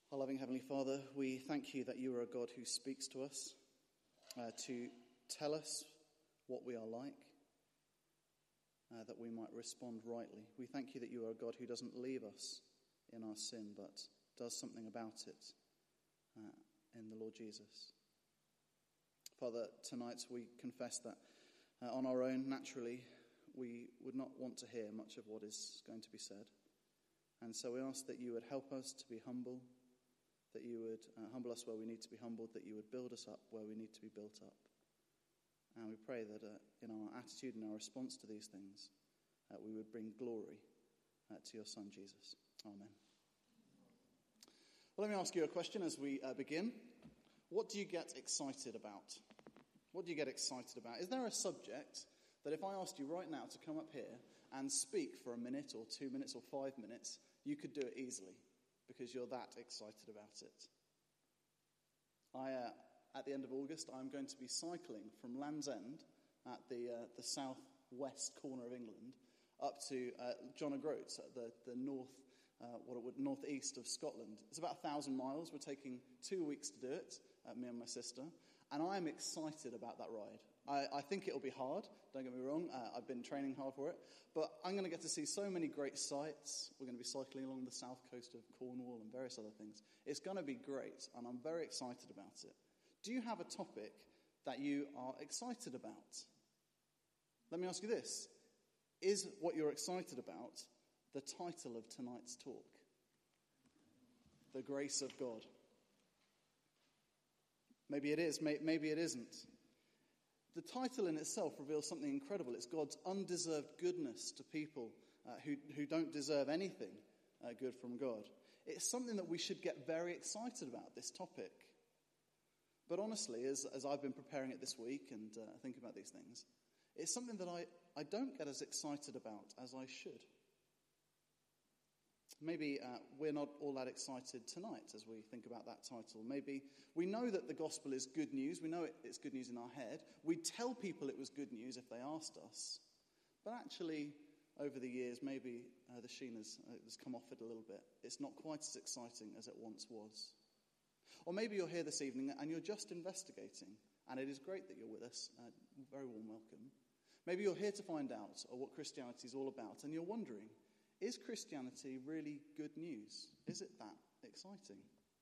Our loving Heavenly Father, we thank you that you are a God who speaks to us to tell us what we are like, that we might respond rightly. We thank you that you are a God who doesn't leave us in our sin, but does something about it in the Lord Jesus. Father, tonight we confess that on our own, naturally, we would not want to hear much of what is going to be said. And so we ask that you would help us to be humble, that you would humble us where we need to be humbled, that you would build us up where we need to be built up. And we pray that in our attitude and our response to these things, we would bring glory to your Son, Jesus. Amen. Well, let me ask you a question as we begin. What do you get excited about? What do you get excited about? Is there a subject that if I asked you right now to come up here and speak for a minute or 2 minutes or 5 minutes, you could do it easily because you're that excited about it? At the end of August, I'm going to be cycling from Land's End at the southwest corner of England up to John O'Groats at the northeast of Scotland. It's about 1,000 miles. We're taking 2 weeks to do it, me and my sister, and I am excited about that ride. I think it'll be hard, don't get me wrong. I've been training hard for it, but I'm going to get to see so many great sights. We're going to be cycling along the south coast of Cornwall and various other things. It's going to be great, and I'm very excited about it. Do you have a topic that you are excited about? Let me ask you this. Is what you're excited about the title of tonight's talk? The grace of God. Maybe it is, maybe it isn't. The title in itself reveals something incredible. It's God's undeserved goodness to people who don't deserve anything good from God. It's something that we should get very excited about, this topic. But honestly, as I've been preparing it this week and thinking about these things, it's something that I don't get as excited about as I should. Maybe we're not all that excited tonight as we think about that title. Maybe we know that the gospel is good news. We know it's good news in our head. We tell people it was good news if they asked us. But actually, over the years, maybe the sheen has come off it a little bit. It's not quite as exciting as it once was. Or maybe you're here this evening and you're just investigating, and it is great that you're with us. Very warm welcome. Maybe you're here to find out what Christianity is all about, and you're wondering, is Christianity really good news? Is it that exciting?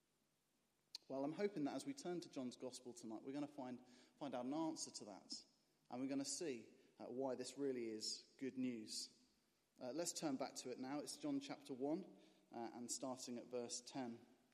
Well, I'm hoping that as we turn to John's Gospel tonight, we're going to find out an answer to that, and we're going to see why this really is good news. Let's turn back to it now. It's John chapter 1, and starting at verse 10.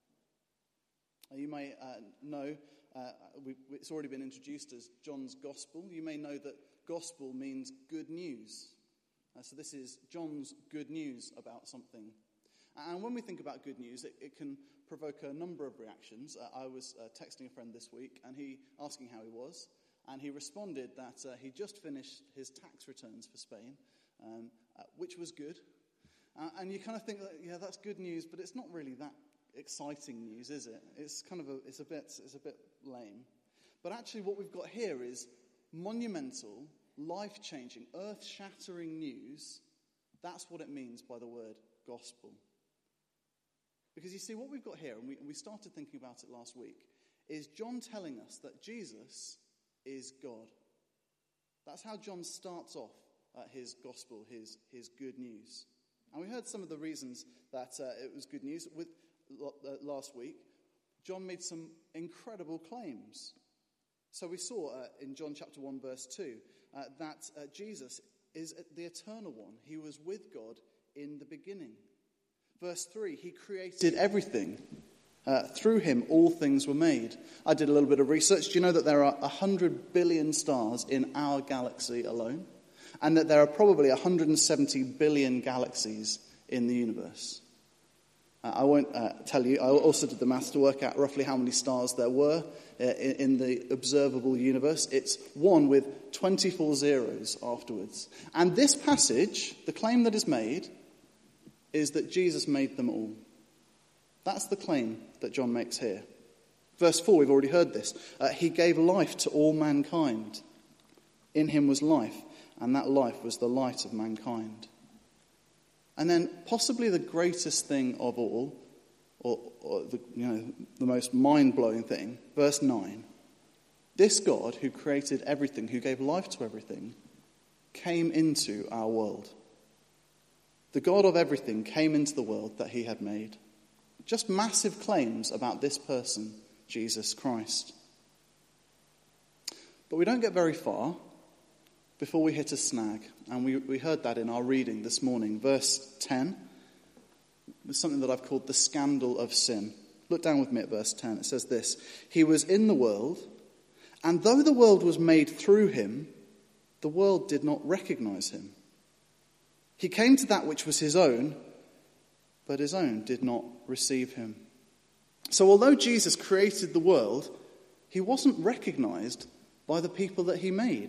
You may know, it's already been introduced as John's Gospel. You may know that gospel means good news. So this is John's good news about something. And when we think about good news, it can provoke a number of reactions. I was texting a friend this week, and he asking how he was, and he responded that he just finished his tax returns for Spain, which was good. And you kind of think, yeah, that's good news, but it's not really that exciting news, is it? It's kind of it's a bit lame. But actually, what we've got here is monumental, life-changing, earth-shattering news. That's what it means by the word gospel. Because you see, what we've got here, and we started thinking about it last week, is John telling us that Jesus is God. That's how John starts off his gospel, his good news. And we heard some of the reasons that it was good news. Last week, John made some incredible claims. So we saw in John chapter 1 verse 2 that Jesus is the eternal one. He was with God in the beginning. Verse 3, he created everything. Through him all things were made. I did a little bit of research. Do you know that there are 100 billion stars in our galaxy alone? And that there are probably 170 billion galaxies in the universe? I won't tell you. I also did the maths to work out roughly how many stars there were in the observable universe. It's 1 with 24 zeros afterwards. And this passage, the claim that is made, is that Jesus made them all. That's the claim that John makes here. Verse 4, we've already heard this. He gave life to all mankind. In him was life, and that life was the light of mankind. And then possibly the greatest thing of all, or the most mind-blowing thing, verse 9, this God who created everything, who gave life to everything, came into our world. The God of everything came into the world that he had made. Just massive claims about this person, Jesus Christ. But we don't get very far before we hit a snag. And we heard that in our reading this morning. Verse 10 was something that I've called the scandal of sin. Look down with me at verse 10. It says this: He was in the world, and though the world was made through him, the world did not recognize him. He came to that which was his own, but his own did not receive him. So although Jesus created the world, he wasn't recognized by the people that he made.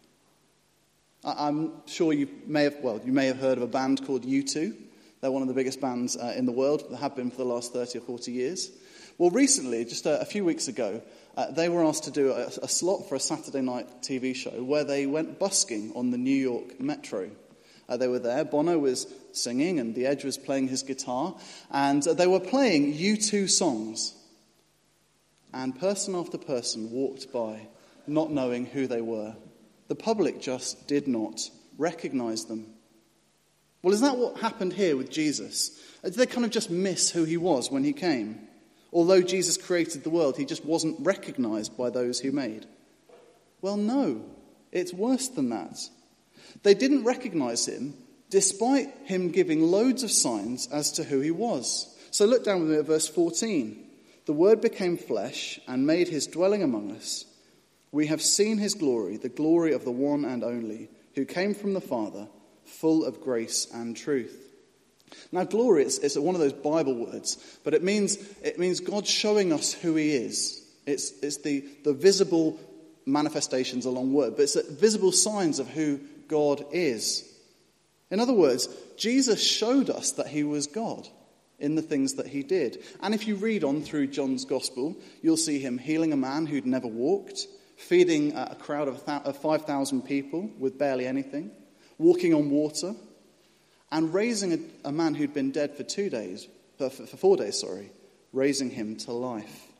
I'm sure you may have heard of a band called U2. They're one of the biggest bands in the world. They have been for the last 30 or 40 years. Well, recently, just a few weeks ago, they were asked to do a slot for a Saturday night TV show where they went busking on the New York Metro. They were there. Bono was singing and The Edge was playing his guitar. And they were playing U2 songs. And person after person walked by, not knowing who they were. The public just did not recognize them. Well, is that what happened here with Jesus? Did they kind of just miss who he was when he came? Although Jesus created the world, he just wasn't recognized by those who made. Well, no, it's worse than that. They didn't recognize him despite him giving loads of signs as to who he was. So look down with me at verse 14. The Word became flesh and made his dwelling among us. We have seen his glory, the glory of the one and only, who came from the Father, full of grace and truth. Now, glory, it's one of those Bible words, but it means God showing us who he is. It's the visible manifestations, a long word, but it's the visible signs of who God is. In other words, Jesus showed us that he was God in the things that he did. And if you read on through John's Gospel, you'll see him healing a man who'd never walked, feeding a crowd of 5,000 people with barely anything, walking on water, and raising a man who'd been dead for 4 days, raising him to life.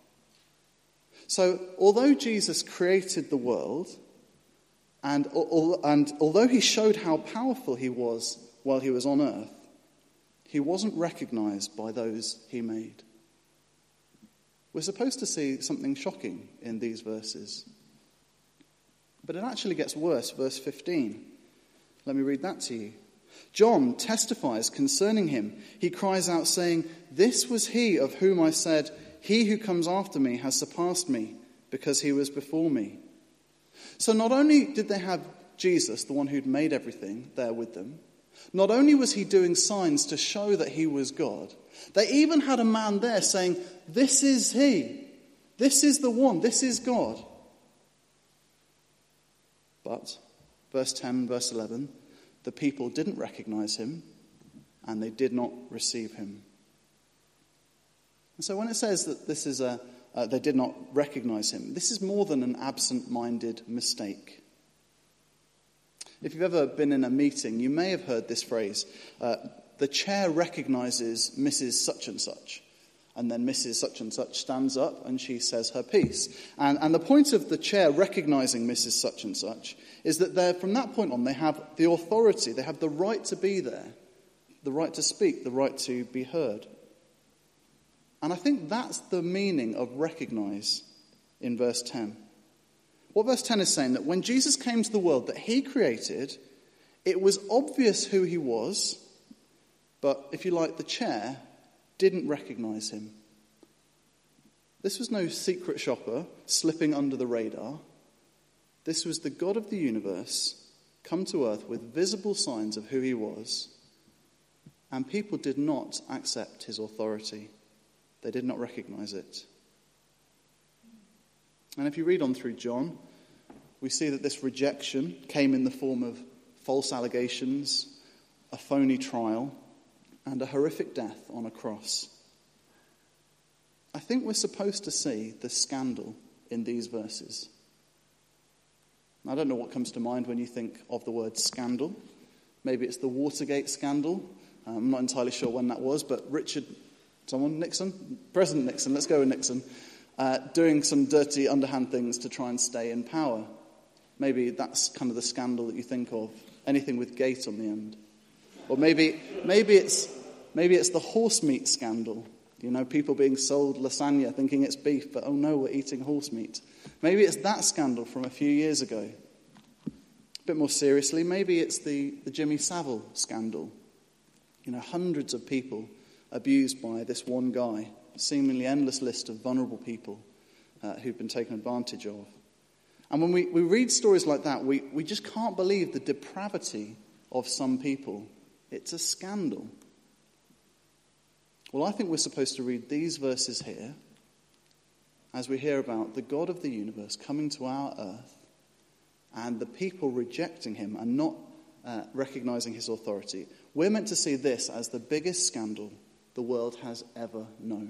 So, although Jesus created the world, and although he showed how powerful he was while he was on earth, he wasn't recognized by those he made. We're supposed to see something shocking in these verses. But it actually gets worse, verse 15. Let me read that to you. John testifies concerning him. He cries out saying, "This was he of whom I said, 'He who comes after me has surpassed me, because he was before me.'" So not only did they have Jesus, the one who'd made everything, there with them, not only was he doing signs to show that he was God, they even had a man there saying, "This is he. This is the one. This is God." But, verse 10, verse 11, the people didn't recognize him and they did not receive him. And so when it says that this is they did not recognize him, this is more than an absent-minded mistake. If you've ever been in a meeting, you may have heard this phrase, the chair recognizes Mrs. Such and Such. And then Mrs. Such and Such stands up and she says her piece. And the point of the chair recognizing Mrs. Such and Such is that from that point on they have the authority, they have the right to be there, the right to speak, the right to be heard. And I think that's the meaning of recognize in verse 10. What verse 10 is saying, that when Jesus came to the world that he created, it was obvious who he was, but if you like, the chair didn't recognize him. This was no secret shopper slipping under the radar. This was the God of the universe come to earth with visible signs of who he was, and people did not accept his authority. They did not recognize it. And if you read on through John, we see that this rejection came in the form of false allegations, a phony trial, and a horrific death on a cross. I think we're supposed to see the scandal in these verses. I don't know what comes to mind when you think of the word scandal. Maybe it's the Watergate scandal. I'm not entirely sure when that was, but Richard Someone? Nixon? President Nixon, let's go with Nixon. Doing some dirty underhand things to try and stay in power. Maybe that's kind of the scandal that you think of. Anything with gate on the end. Or maybe it's the horse meat scandal. You know, people being sold lasagna thinking it's beef, but oh no, we're eating horse meat. Maybe it's that scandal from a few years ago. A bit more seriously, maybe it's the Jimmy Savile scandal. You know, hundreds of people abused by this one guy, a seemingly endless list of vulnerable people who've been taken advantage of. And when we read stories like that, we just can't believe the depravity of some people. It's a scandal. Well, I think we're supposed to read these verses here as we hear about the God of the universe coming to our earth and the people rejecting him and not recognizing his authority. We're meant to see this as the biggest scandal the world has ever known.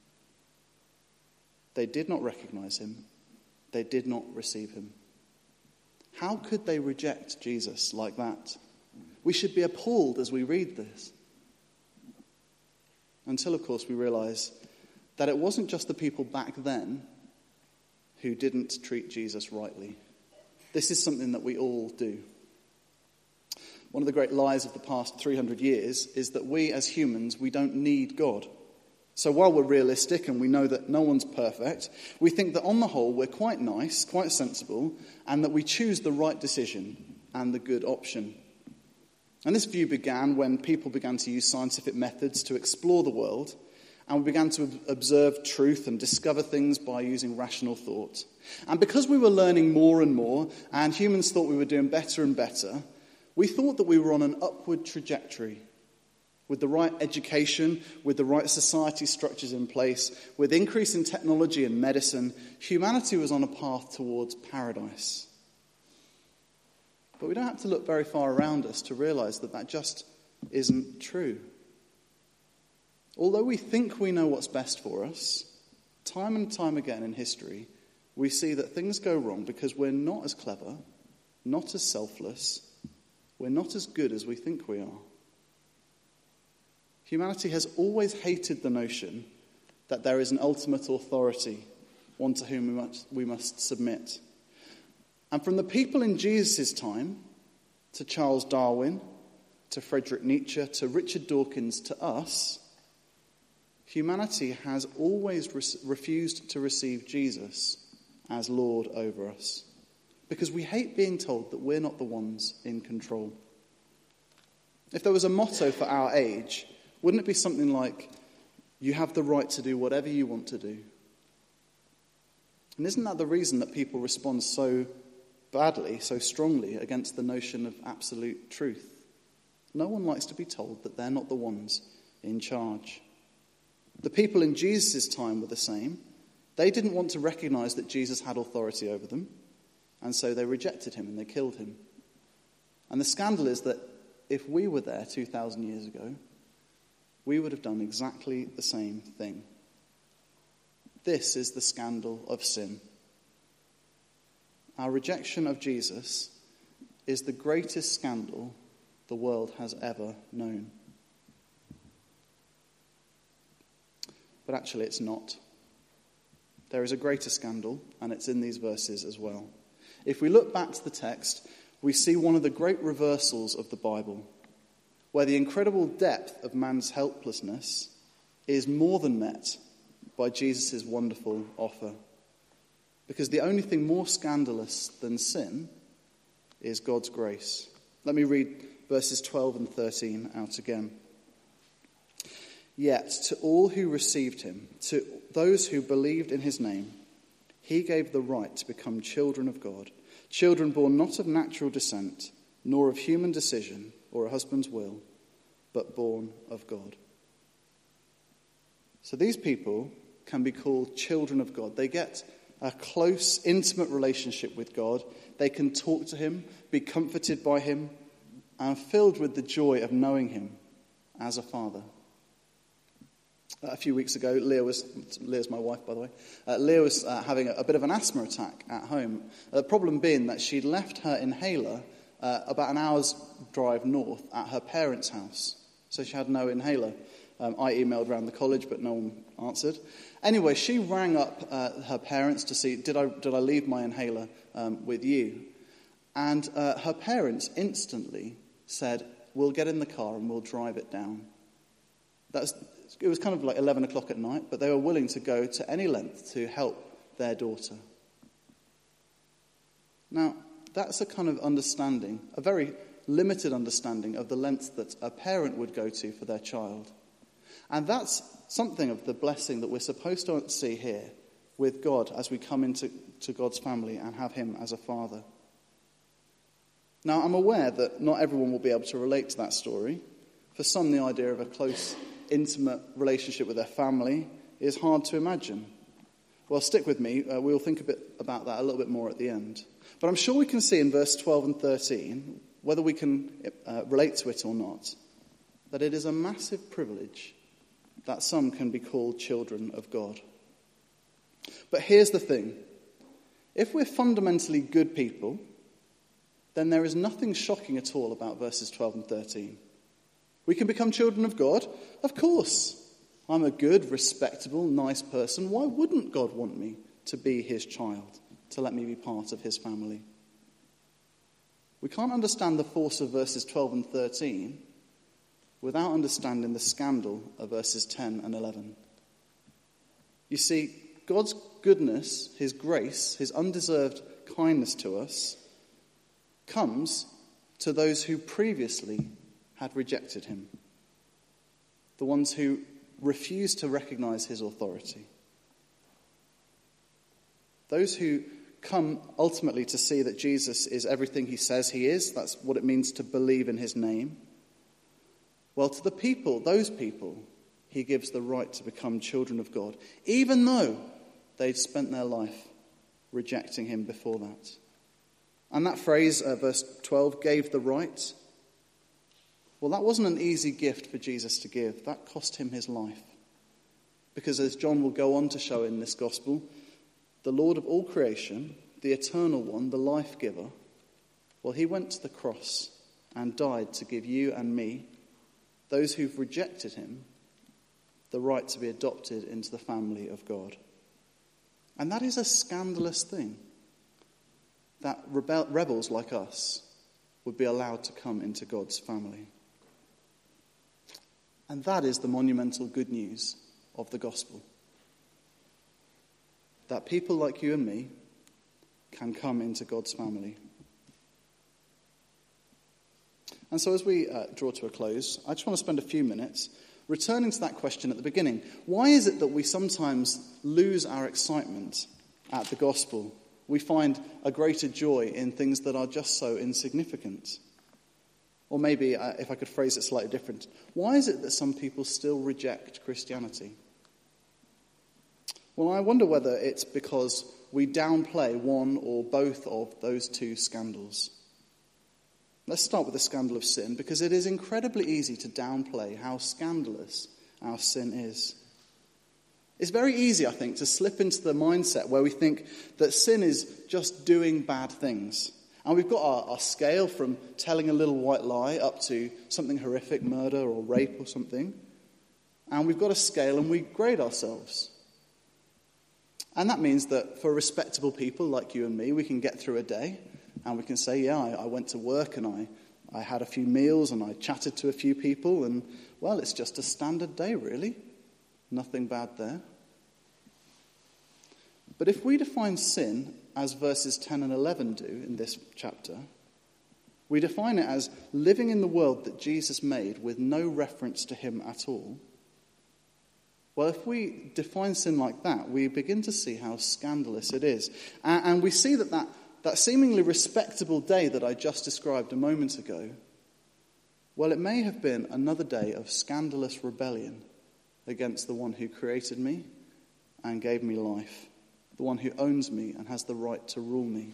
They did not recognize him. They did not receive him. How could they reject Jesus like that? We should be appalled as we read this. Until, of course, we realize that it wasn't just the people back then who didn't treat Jesus rightly. This is something that we all do. One of the great lies of the past 300 years is that we as humans, we don't need God. So while we're realistic and we know that no one's perfect, we think that on the whole we're quite nice, quite sensible, and that we choose the right decision and the good option. And this view began when people began to use scientific methods to explore the world, and we began to observe truth and discover things by using rational thought. And because we were learning more and more, and humans thought we were doing better and better, we thought that we were on an upward trajectory. With the right education, with the right society structures in place, with increase in technology and medicine, humanity was on a path towards paradise. But we don't have to look very far around us to realize that that just isn't true. Although we think we know what's best for us, time and time again in history, we see that things go wrong because we're not as clever, not as selfless, we're not as good as we think we are. Humanity has always hated the notion that there is an ultimate authority, one to whom we must submit. And from the people in Jesus' time, to Charles Darwin, to Friedrich Nietzsche, to Richard Dawkins, to us, humanity has always refused to receive Jesus as Lord over us. Because we hate being told that we're not the ones in control. If there was a motto for our age, wouldn't it be something like, you have the right to do whatever you want to do? And isn't that the reason that people respond so badly, so strongly against the notion of absolute truth? No one likes to be told that they're not the ones in charge. The people in Jesus' time were the same. They didn't want to recognize that Jesus had authority over them, and so they rejected him and they killed him. And the scandal is that if we were there 2,000 years ago, we would have done exactly the same thing. This is the scandal of sin. Our rejection of Jesus is the greatest scandal the world has ever known. But actually it's not. There is a greater scandal, and it's in these verses as well. If we look back to the text, we see one of the great reversals of the Bible, where the incredible depth of man's helplessness is more than met by Jesus' wonderful offer. Because the only thing more scandalous than sin is God's grace. Let me read verses 12 and 13 out again. Yet to all who received him, to those who believed in his name, he gave the right to become children of God, children born not of natural descent, nor of human decision or a husband's will, but born of God. So these people can be called children of God. They get a close, intimate relationship with God. They can talk to him, be comforted by him, and filled with the joy of knowing him as a father. A few weeks ago, Leah's my wife, by the way. Leah was having a bit of an asthma attack at home. The problem being that she'd left her inhaler about an hour's drive north at her parents' house. So she had no inhaler. I emailed around the college, but no one answered. Anyway, she rang up her parents to see, did I leave my inhaler with you? And her parents instantly said, we'll get in the car and we'll drive it down. It was kind of like 11 o'clock at night, but they were willing to go to any length to help their daughter. Now, that's a kind of understanding, a very limited understanding of the lengths that a parent would go to for their child. And that's something of the blessing that we're supposed to see here with God as we come into God's family and have him as a father. Now, I'm aware that not everyone will be able to relate to that story. For some, the idea of a close, intimate relationship with their family is hard to imagine. Well, stick with me. We'll think a bit about that a little bit more at the end. But I'm sure we can see in verse 12 and 13, whether we can relate to it or not, that it is a massive privilege that some can be called children of God. But here's the thing. If we're fundamentally good people, then there is nothing shocking at all about verses 12 and 13. We can become children of God? Of course. I'm a good, respectable, nice person. Why wouldn't God want me to be his child, to let me be part of his family? We can't understand the force of verses 12 and 13 without understanding the scandal of verses 10 and 11. You see, God's goodness, his grace, his undeserved kindness to us comes to those who previously had rejected him, the ones who refused to recognize his authority. Those who come ultimately to see that Jesus is everything he says he is, that's what it means to believe in his name. Well, to the people, those people, he gives the right to become children of God, even though they'd spent their life rejecting him before that. And that phrase, verse 12, gave the right. Well, that wasn't an easy gift for Jesus to give. That cost him his life. Because as John will go on to show in this gospel, the Lord of all creation, the eternal one, the life giver, well, he went to the cross and died to give you and me, those who've rejected him, the right to be adopted into the family of God. And that is a scandalous thing, that rebels like us would be allowed to come into God's family. And that is the monumental good news of the gospel. That people like you and me can come into God's family. And so as we draw to a close, I just want to spend a few minutes returning to that question at the beginning. Why is it that we sometimes lose our excitement at the gospel? We find a greater joy in things that are just so insignificant. Or maybe, if I could phrase it slightly different, why is it that some people still reject Christianity? Well, I wonder whether it's because we downplay one or both of those two scandals. Let's start with the scandal of sin, because it is incredibly easy to downplay how scandalous our sin is. It's very easy, I think, to slip into the mindset where we think that sin is just doing bad things. And we've got our scale from telling a little white lie up to something horrific, murder or rape or something. And we've got a scale and we grade ourselves. And that means that for respectable people like you and me, we can get through a day and we can say, yeah, I went to work and I had a few meals and I chatted to a few people and, well, it's just a standard day, really. Nothing bad there. But if we define sin as verses 10 and 11 do in this chapter, we define it as living in the world that Jesus made with no reference to him at all. Well, if we define sin like that, we begin to see how scandalous it is. And we see that seemingly respectable day that I just described a moment ago, well, it may have been another day of scandalous rebellion against the one who created me and gave me life, the one who owns me and has the right to rule me.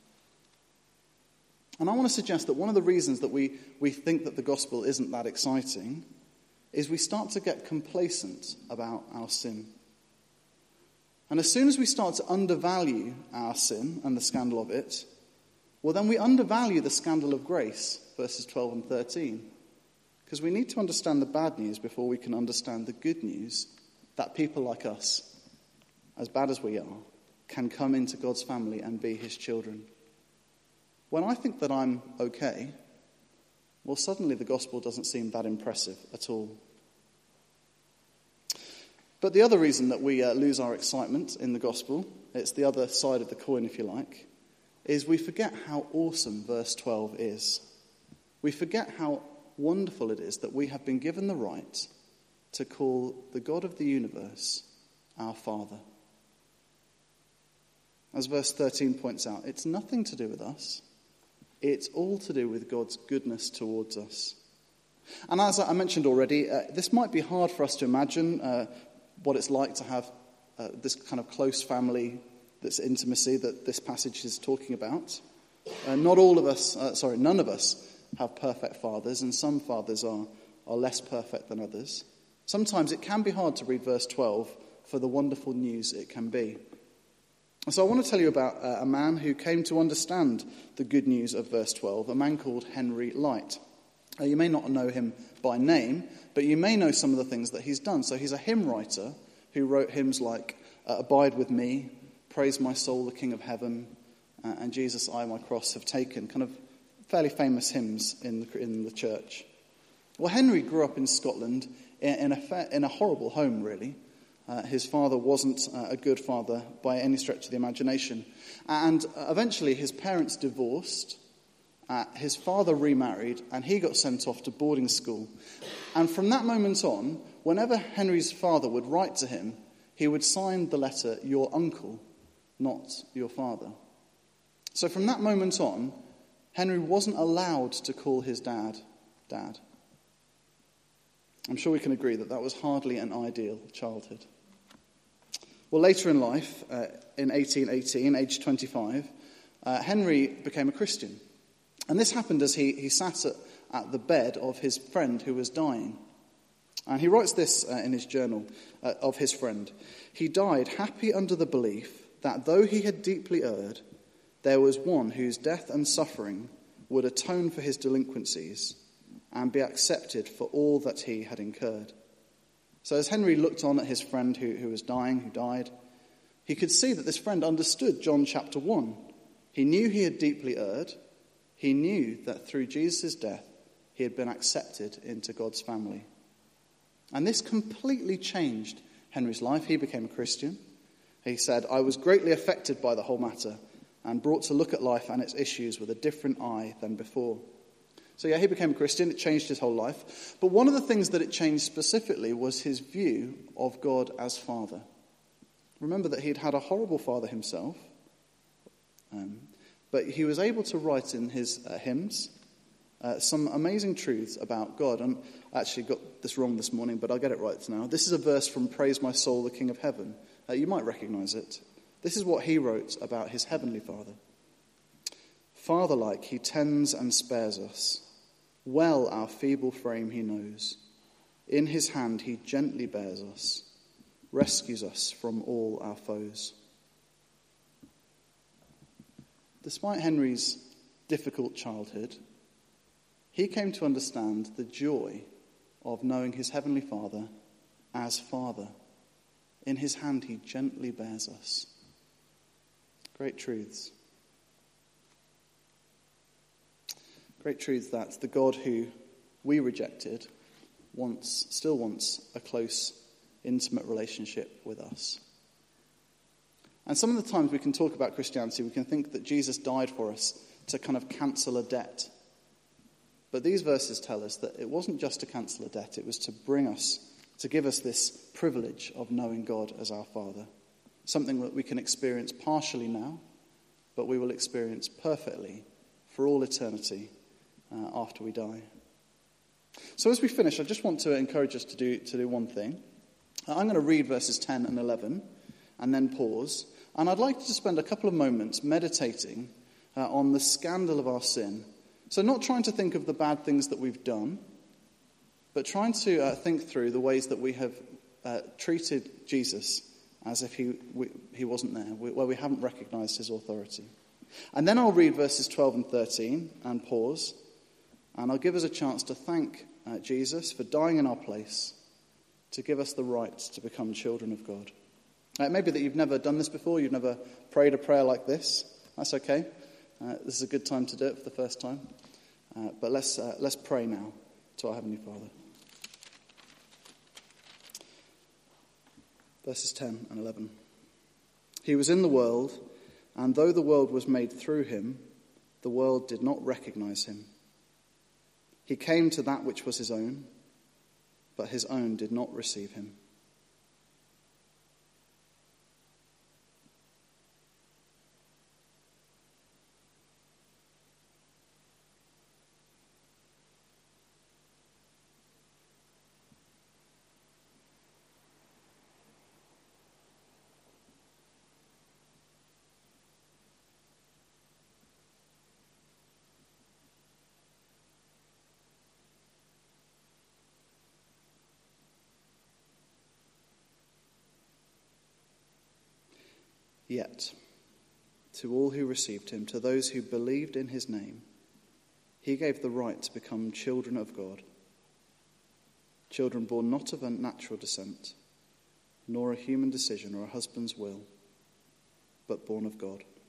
And I want to suggest that one of the reasons that we think that the gospel isn't that exciting is we start to get complacent about our sin. And as soon as we start to undervalue our sin and the scandal of it, well, then we undervalue the scandal of grace, verses 12 and 13. Because we need to understand the bad news before we can understand the good news that people like us, as bad as we are, can come into God's family and be his children. When I think that I'm okay, well, suddenly the gospel doesn't seem that impressive at all. But the other reason that we lose our excitement in the gospel, it's the other side of the coin, if you like, is we forget how awesome verse 12 is. We forget how wonderful it is that we have been given the right to call the God of the universe our Father. As verse 13 points out, it's nothing to do with us. It's all to do with God's goodness towards us. And as I mentioned already, this might be hard for us to imagine what it's like to have this kind of close family, this intimacy that this passage is talking about. None of us have perfect fathers, and some fathers are less perfect than others. Sometimes it can be hard to read verse 12 for the wonderful news it can be. So I want to tell you about a man who came to understand the good news of verse 12, a man called Henry Lyte. You may not know him by name, but you may know some of the things that he's done. So he's a hymn writer who wrote hymns like Abide With Me, Praise My Soul, the King of Heaven, and Jesus, I My Cross Have Taken, kind of fairly famous hymns in the church. Well, Henry grew up in Scotland in a horrible home, really. His father wasn't a good father by any stretch of the imagination. And eventually his parents divorced, his father remarried, and he got sent off to boarding school. And from that moment on, whenever Henry's father would write to him, he would sign the letter, your uncle, not your father. So from that moment on, Henry wasn't allowed to call his dad, Dad. I'm sure we can agree that that was hardly an ideal childhood. Well, later in life, in 1818, aged 25, Henry became a Christian. And this happened as he sat at the bed of his friend who was dying. And he writes this in his journal of his friend. He died happy under the belief that though he had deeply erred, there was one whose death and suffering would atone for his delinquencies and be accepted for all that he had incurred. So as Henry looked on at his friend who was dying, who died, he could see that this friend understood John chapter 1. He knew he had deeply erred. He knew that through Jesus' death, he had been accepted into God's family. And this completely changed Henry's life. He became a Christian. He said, I was greatly affected by the whole matter and brought to look at life and its issues with a different eye than before. So he became a Christian. It changed his whole life. But one of the things that it changed specifically was his view of God as Father. Remember that he'd had a horrible father himself, but he was able to write in his hymns some amazing truths about God. And I actually got this wrong this morning, but I'll get it right now. This is a verse from Praise My Soul, the King of Heaven. You might recognize it. This is what he wrote about his heavenly Father. Father-like, he tends and spares us. Well our feeble frame he knows. In his hand he gently bears us, rescues us from all our foes. Despite Henry's difficult childhood, he came to understand the joy of knowing his heavenly Father as Father. In his hand he gently bears us. Great truths. Great truths that the God who we rejected still wants a close, intimate relationship with us. And some of the times we can talk about Christianity, we can think that Jesus died for us to kind of cancel a debt. But these verses tell us that it wasn't just to cancel a debt, it was to bring us, to give us this privilege of knowing God as our Father. Something that we can experience partially now, but we will experience perfectly for all eternity after we die. So as we finish, I just want to encourage us to do one thing. I'm going to read verses 10 and 11 and then pause. And I'd like to spend a couple of moments meditating on the scandal of our sin. So not trying to think of the bad things that we've done, but trying to think through the ways that we have treated Jesus as if he wasn't there, where we haven't recognized his authority. And then I'll read verses 12 and 13 and pause. And I'll give us a chance to thank Jesus, for dying in our place to give us the right to become children of God. It may be that you've never done this before, you've never prayed a prayer like this. That's okay. This is a good time to do it for the first time. But let's pray now to our Heavenly Father. Verses 10 and 11. He was in the world, and though the world was made through him, the world did not recognize him. He came to that which was his own, but his own did not receive him. Yet, to all who received him, to those who believed in his name, he gave the right to become children of God. Children born not of a natural descent, nor a human decision or a husband's will, but born of God.